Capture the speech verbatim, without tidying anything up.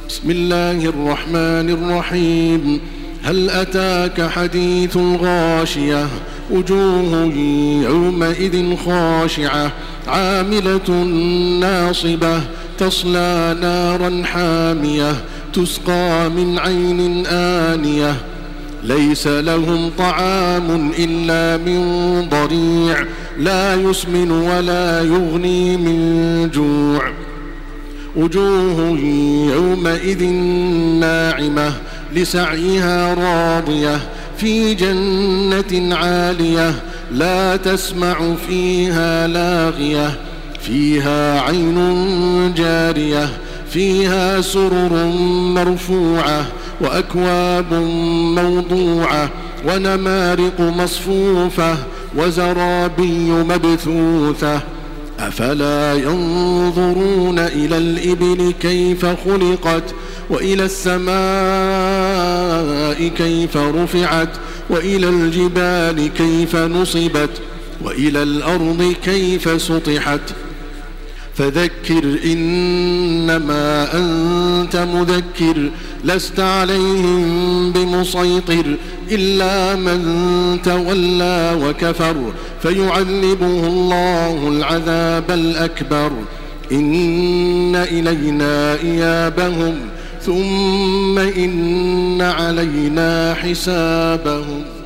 بسم الله الرحمن الرحيم. هل أتاك حديث الغاشية وجوه يومئذ خاشعة عاملة ناصبة تصلى نارا حامية تسقى من عين آنية ليس لهم طعام إلا من ضريع لا يسمن ولا يغني من جوع وجوه يومئذ ناعمة لسعيها راضية في جنة عالية لا تسمع فيها لاغية فيها عين جارية فيها سرر مرفوعة وأكواب موضوعة ونمارق مصفوفة وزرابي مبثوثة أفلا ينظرون إلى الإبل كيف خلقت وإلى السماء كيف رفعت وإلى الجبال كيف نصبت وإلى الأرض كيف سطحت فذكر إنما أنت مذكر لست عليهم بمسيطر إلا من تولى وكفر فيعذبه الله العذاب الأكبر إن إلينا إيابهم ثم إن علينا حسابهم.